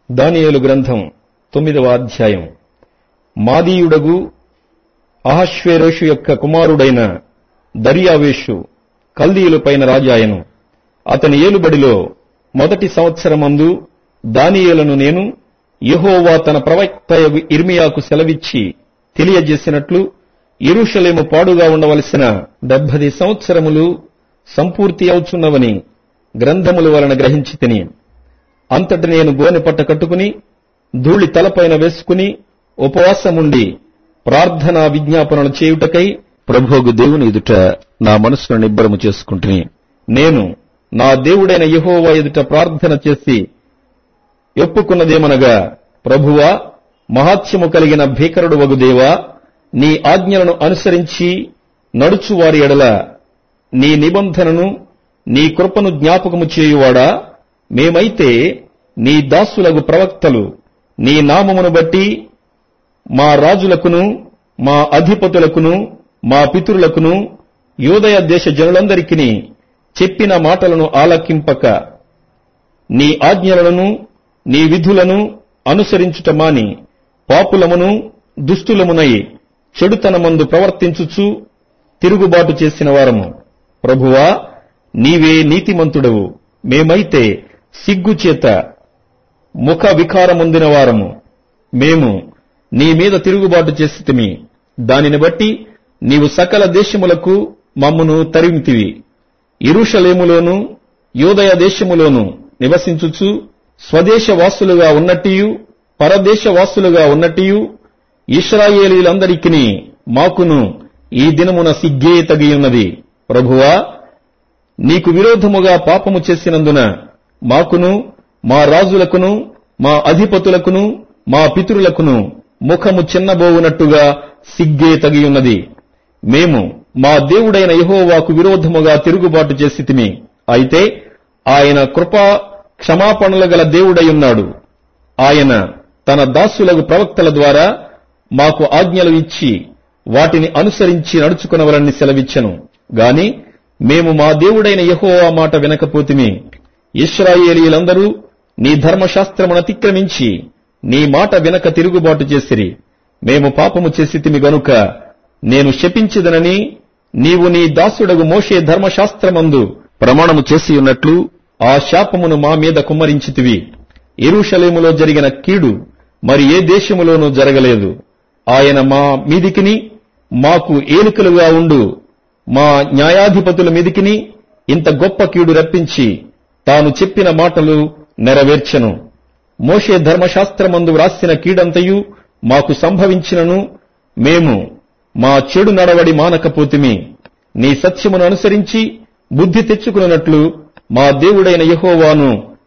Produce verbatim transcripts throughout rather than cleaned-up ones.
దానియేలు గ్రంథం తొమ్మిదవ అధ్యాయం. మాదీయుడగు అహష్వేరోషు యొక్క కుమారుడైన దర్యావేషు కల్దీయులపైన రాజాయను. అతని ఏలుబడిలో మొదటి సంవత్సరమందు దానియేలును నేను యెహోవా తన ప్రవక్తయగు ఇర్మియాకు సెలవిచ్చి తెలియజేసినట్లు యెరూషలేము పాడుగా ఉండవలసిన డెబ్బది సంవత్సరములు సంపూర్తి అవుచున్నవని గ్రంథముల వలన గ్రహించి తిని. అంతటి నేను గోనె పట్ట కట్టుకుని ధూళి తలపైన వేసుకుని ఉపవాసముండి ప్రార్థనా విజ్ఞాపనలు చేయుటకై ప్రభువు దేవుని ఎదుట నా మనసును నిబ్బరము చేసుకుంటుని. నేను నా దేవుడైన యెహోవా ఎదుట ప్రార్థన చేసి ఒప్పుకున్నదేమనగా, ప్రభువా, మహాత్మ్యము కలిగిన భీకరుడు వగు దేవా, నీ ఆజ్ఞలను అనుసరించి నడుచువారి ఎడల నీ నిబంధనను నీ కృపను జ్ఞాపకము చేయువాడా, మేమైతే నీ దాసులగు ప్రవక్తలు నీ నామమును బట్టి మా రాజులకును మా అధిపతులకును మా పితరులకును యూదయ దేశ జనులందరికీ చెప్పిన మాటలను ఆలకింపక నీ ఆజ్ఞలను నీ విధులను అనుసరించుట మాని పాపులమును దుష్టులమునై చెడుతనమందు ప్రవర్తించుచు తిరుగుబాటు చేసిన వారము. ప్రభువా, నీవే నీతిమంతుడవు, మేమైతే సిగ్గుచేత ముఖ వికారముందిన వారము. మేము నీ మీద తిరుగుబాటు చేసితిమి, దానిని బట్టి నీవు సకల దేశములకు మమ్మును తరిమితివి. యెరూషలేములోను యూదయ దేశములోను నివసించుచు స్వదేశవాసులుగా ఉన్నట్టియు పరదేశవాసులుగా ఉన్నట్టియు ఇశ్రాయేలీలందరికీ మాకును ఈ దినమున సిగ్గే తగియున్నది. ప్రభువా, నీకు విరోధముగా పాపము చేసినందున మాకును మా రాజులకును మా అధిపతులకును మా పితరులకును ముఖము చిన్నబోవునట్టుగా సిగ్గే తగియున్నది. మేము మా దేవుడైన యెహోవాకు విరోధముగా తిరుగుబాటు చేసితిమి. అయితే ఆయన కృపా క్షమాపణలు గల దేవుడైయున్నాడు. ఆయన తన దాసులగు ప్రవక్తల ద్వారా మాకు ఆజ్ఞలు ఇచ్చి వాటిని అనుసరించి నడుచుకునవలని సెలవిచ్చెను. గాని మేము మా దేవుడైన యెహోవా మాట వినకపోతిమి. ఇశ్రాయేలీయులందరూ నీ ధర్మశాస్త్రమును అతిక్రమించి నీ మాట వినక తిరుగుబాటు చేసిరి. మేము పాపము చేసితిమి గనుక నేను శపించెదనని నీవు నీ దాసుడగు మోషే ధర్మశాస్త్రమందు ప్రమాణము చేసియున్నట్లు ఆ శాపమును మా మీద కుమ్మరించితివి. యెరూషలేములో జరిగిన కీడు మరి ఏ దేశములోనూ జరగలేదు. ఆయన మా మీదికిని మాకు ఏలికలుగా ఉండు మా న్యాయాధిపతుల మీదికిని ఇంత గొప్ప కీడు రప్పించి తాను చెప్పిన మాటలు నెరవేర్చెను. మోషే ధర్మశాస్త్రమందు వ్రాసిన కీడంతయు మాకు సంభవించినను మేము మా చెడు నడవడి మానకపోతిమి. నీ సత్యమును అనుసరించి బుద్ధి తెచ్చుకున్నట్లు మా దేవుడైన యెహోవాను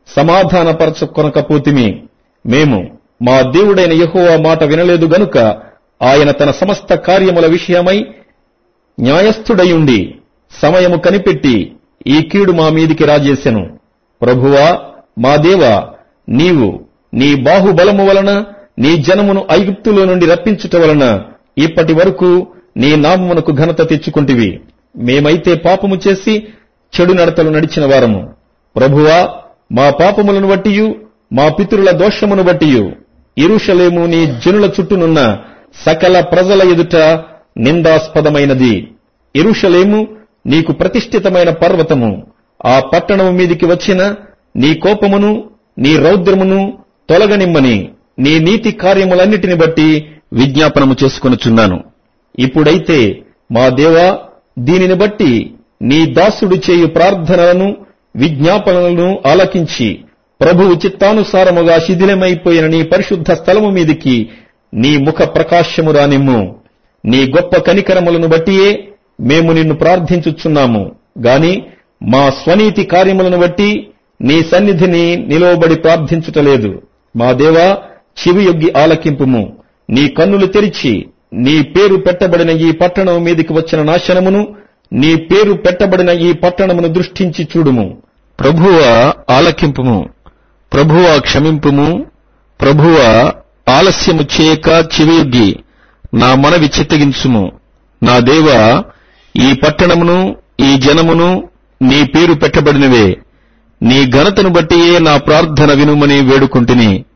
సమాధానపరచుకొనకపోతిమి. మేము మా దేవుడైన యెహోవా మాట వినలేదు గనుక ఆయన తన సమస్త కార్యముల విషయమై న్యాయస్థుడయుండి సమయము కనిపెట్టి ఈ కీడు మా మీదికి రాజేసెను. ప్రభువా, మా దేవా, నీవు నీ బాహుబలము వలన నీ జనమును ఐగుప్తులో నుండి రప్పించుట వలన ఇప్పటి వరకు నీ నామమునకు ఘనత తెచ్చుకుంటివి. మేమైతే పాపము చేసి చెడు నడతలు నడిచిన వారము. ప్రభువా, మా పాపములను బట్టియు మా పితరుల దోషమును బట్టియు యెరూషలేము నీ జనుల చుట్టూనున్న సకల ప్రజల ఎదుట నిందాస్పదమైనది. యెరూషలేము నీకు ప్రతిష్ఠితమైన పర్వతము. ఆ పట్టణము మీదికి వచ్చిన నీ కోపమును నీ రౌద్రమును తొలగనిమ్మని నీ నీతి కార్యములన్నిటిని బట్టి విజ్ఞాపనము చేసుకొనుచున్నాను. ఇప్పుడైతే మా దేవా, దీనిని బట్టి నీ దాసుడు చేయు ప్రార్థనలను విజ్ఞాపనలను ఆలకించి ప్రభువు చిత్తానుసారముగా శిథిలమైపోయిన నీ పరిశుద్ధ స్థలము మీదికి నీ ముఖ ప్రకాశము రానిమ్ము. నీ గొప్ప కనికరములను బట్టియే మేము నిన్ను ప్రార్థించుచున్నాము గాని మా స్వనీతి కార్యములను బట్టి నీ సన్నిధిని నిలువబడి ప్రార్థించుటలేదు. మా దేవా, చెవియొగ్గి ఆలకింపుము. నీ కన్నులు తెరిచి నీ పేరు పెట్టబడిన ఈ పట్టణం మీదికి వచ్చిన నాశనమును నీ పేరు పెట్టబడిన ఈ పట్టణమును దృష్టించి చూడుము. ప్రభువా, ఆలకింపుము. ప్రభువా, క్షమింపుము. ప్రభువా, ఆలస్యము చేయక చెవియొగ్గి నా మనవి చిత్తగించుము. నా దేవా, ఈ పట్టణమును ఈ జనమును నీ పేరు పెట్టబడినవే. నీ ఘనతను బట్టియే నా ప్రార్థన వినుమని వేడుకుంటుని.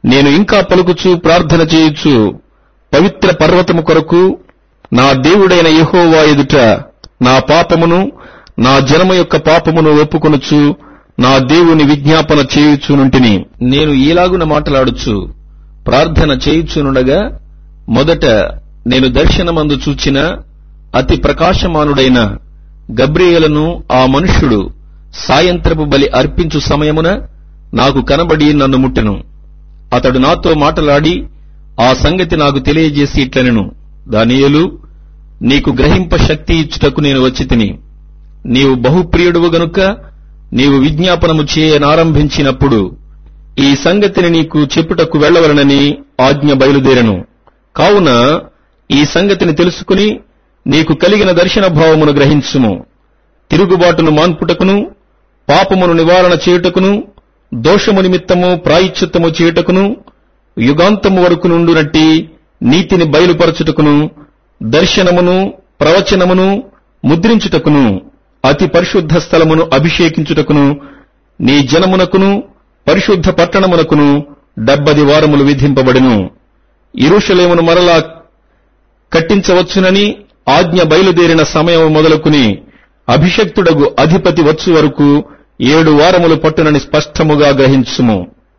నేను ఇంకా పలుకుచూ ప్రార్థన చేయుచు పవిత్ర పర్వతము కొరకు నా దేవుడైన యెహోవా ఎదుట నా పాపమును నా జనము యొక్క పాపమును ఒప్పుకొనుచు నా దేవుని విజ్ఞాపన చేయుచునుంటిని. నేను ఈలాగున మాటలాడుచు ప్రార్థన చేయుచునుండగా మొదట నేను దర్శనమందు చూచిన అతి ప్రకాశమానుడైన గబ్రియేలును ఆ మనుష్యుడు సాయంత్రపు బలి అర్పించు సమయమున నాకు కనబడి నన్ను ముట్టెను. అతడు నాతో మాటలాడి ఆ సంగతి నాకు తెలియజేసి ఇట్లనెను, దానియేలు, నీకు గ్రహింప శక్తి ఇచ్చుటకు నేను వచ్చితిని. నీవు బహుప్రియుడువు గనుక నీవు విజ్ఞాపనము చేయనారంభించినప్పుడు ఈ సంగతిని నీకు చెప్పుటకు వెళ్లవలనని ఆజ్ఞ బయలుదేరెను. కావున ఈ సంగతిని తెలుసుకుని నీకు కలిగిన దర్శన భావమును గ్రహించుము. తిరుగుబాటును మాన్పుటకును, పాపమును నివారణ చేయుటకును, దోషము నిమిత్తము ప్రాయశ్చిత్తము చేయుటకును, యుగాంతము వరకు నుండునట్టి నీతిని బయలుపరచుటకును, దర్శనమును ప్రవచనమును ముద్రించుటకును, అతి పరిశుద్ధ స్థలమును అభిషేకించుటకును, నీ జనమునకును పరిశుద్ధ పట్టణమునకును డెబ్బది వారములు విధింపబడెను. యెరూషలేమును మరలా కట్టించవచ్చునని ఆజ్ఞ బయలుదేరిన సమయం మొదలుకుని అభిషక్తుడగు అధిపతి వచ్చు వరకు ఏడు వారములు పట్టునని స్పష్టముగా గ్రహించుము.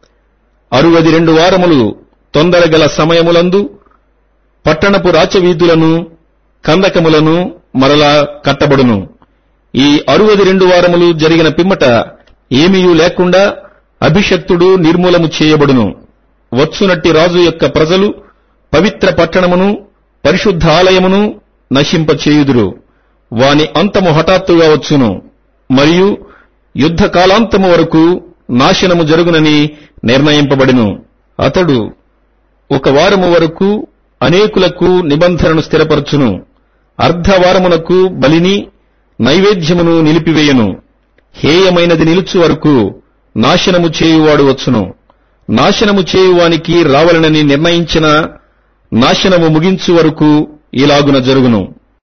అరువది రెండు వారములు తొందరగల సమయములందు పట్టణపు రాచవీధులను కందకములను మరలా కట్టబడును. ఈ అరువది రెండు వారములు జరిగిన పిమ్మట ఏమీయూ లేకుండా అభిషక్తుడు నిర్మూలము చేయబడును. వచ్చునట్టి రాజు యొక్క ప్రజలు పవిత్ర పట్టణమును పరిశుద్ధ ఆలయమును నశింపచేయుదురు. వాని అంతము హఠాత్తుగా వచ్చును, మరియు యుద్ధ కాలాంతము వరకు నాశనము జరుగునని నిర్ణయింపబడెను. అతడు ఒక వారము వరకు అనేకులకు నిబంధనను స్థిరపరచును. అర్ధవారమునకు బలిని నైవేద్యమును నిలిపివేయను. హేయమైనది నిలుచు వరకు నాశనము చేయువాడు వచ్చును. నాశనము చేయువానికి రావలనని నిర్ణయించిన నాశనము ముగించు వరకు ఇలాగున జరుగును.